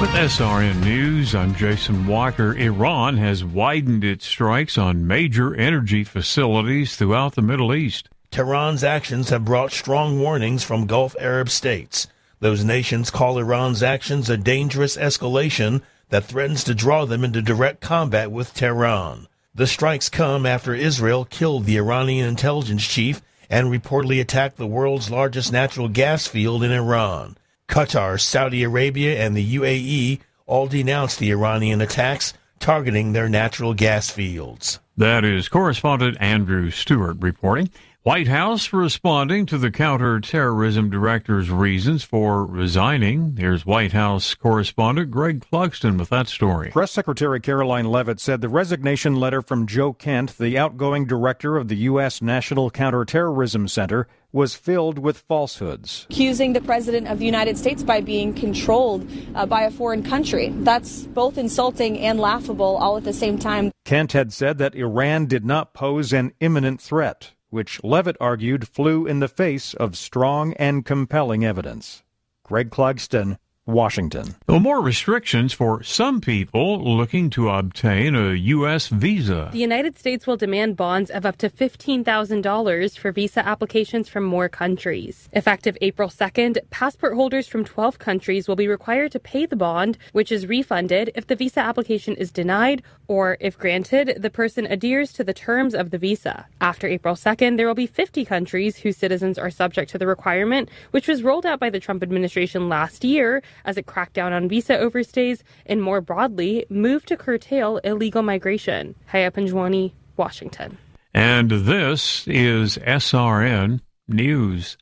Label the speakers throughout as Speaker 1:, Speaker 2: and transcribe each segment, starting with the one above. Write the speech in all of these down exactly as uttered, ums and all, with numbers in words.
Speaker 1: With S R N News, I'm Jason Walker. Iran has widened its strikes on major energy facilities throughout the Middle East.
Speaker 2: Tehran's actions have brought strong warnings from Gulf Arab states. Those nations call Iran's actions a dangerous escalation that threatens to draw them into direct combat with Tehran. The strikes come after Israel killed the Iranian intelligence chief and reportedly attacked the world's largest natural gas field in Iran. Qatar, Saudi Arabia, and the U A E all denounced the Iranian attacks targeting their natural gas fields.
Speaker 1: That is correspondent Andrew Stewart reporting. White House responding to the counterterrorism director's reasons for resigning. Here's White House correspondent Greg Clugston with that story.
Speaker 3: Press Secretary Caroline Leavitt said the resignation letter from Joe Kent, the outgoing director of the U S. National Counterterrorism Center, was filled with falsehoods.
Speaker 4: Accusing the President of the United States by being controlled uh, by a foreign country. That's both insulting and laughable all at the same time.
Speaker 3: Kent had said that Iran did not pose an imminent threat, which Leavitt argued flew in the face of strong and compelling evidence. Greg Clugston, Washington.
Speaker 1: Well, more restrictions for some people looking to obtain a U S visa.
Speaker 5: The United States will demand bonds of up to fifteen thousand dollars for visa applications from more countries. Effective April second, passport holders from twelve countries will be required to pay the bond, which is refunded if the visa application is denied or, if granted, the person adheres to the terms of the visa. After April second, there will be fifty countries whose citizens are subject to the requirement, which was rolled out by the Trump administration last year as it cracked down on visa overstays and, more broadly, moved to curtail illegal migration. Haya Panjwani, Washington.
Speaker 1: And this is S R N News.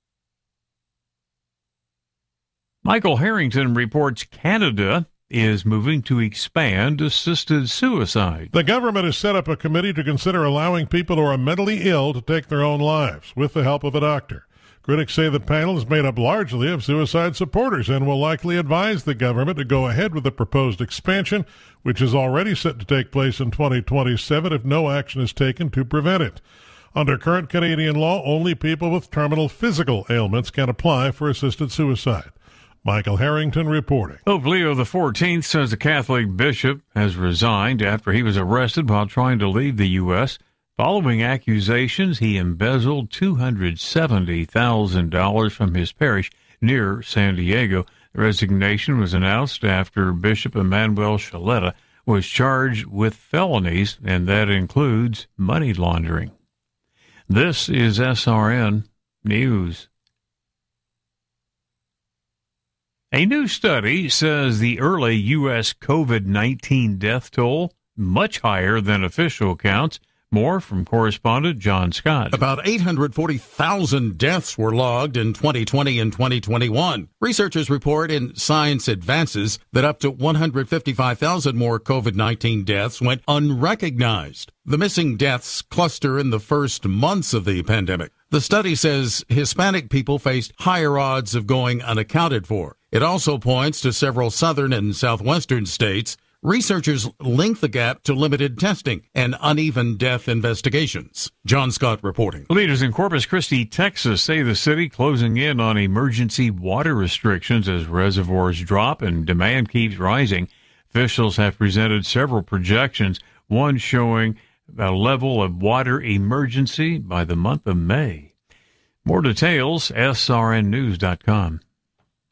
Speaker 1: Michael Harrington reports Canada is moving to expand assisted suicide.
Speaker 6: The government has set up a committee to consider allowing people who are mentally ill to take their own lives with the help of a doctor. Critics say the panel is made up largely of suicide supporters and will likely advise the government to go ahead with the proposed expansion, which is already set to take place in twenty twenty-seven if no action is taken to prevent it. Under current Canadian law, only people with terminal physical ailments can apply for assisted suicide. Michael Harrington reporting.
Speaker 1: Pope Leo the fourteenth says a Catholic bishop has resigned after he was arrested while trying to leave the U S Following accusations, he embezzled two hundred seventy thousand dollars from his parish near San Diego. The resignation was announced after Bishop Emmanuel Shaletta was charged with felonies, and that includes money laundering. This is S R N News. A new study says the early U S COVID nineteen death toll much higher than official counts. More from correspondent John Scott.
Speaker 7: About eight hundred forty thousand deaths were logged in twenty twenty and twenty twenty-one. Researchers report in Science Advances that up to one hundred fifty-five thousand more COVID nineteen deaths went unrecognized. The missing deaths cluster in the first months of the pandemic. The study says Hispanic people faced higher odds of going unaccounted for. It also points to several southern and southwestern states. Researchers link the gap to limited testing and uneven death investigations. John Scott reporting.
Speaker 1: Leaders in Corpus Christi, Texas, say the city closing in on emergency water restrictions as reservoirs drop and demand keeps rising. Officials have presented several projections, one showing a level of water emergency by the month of May. More details, S R N news dot com.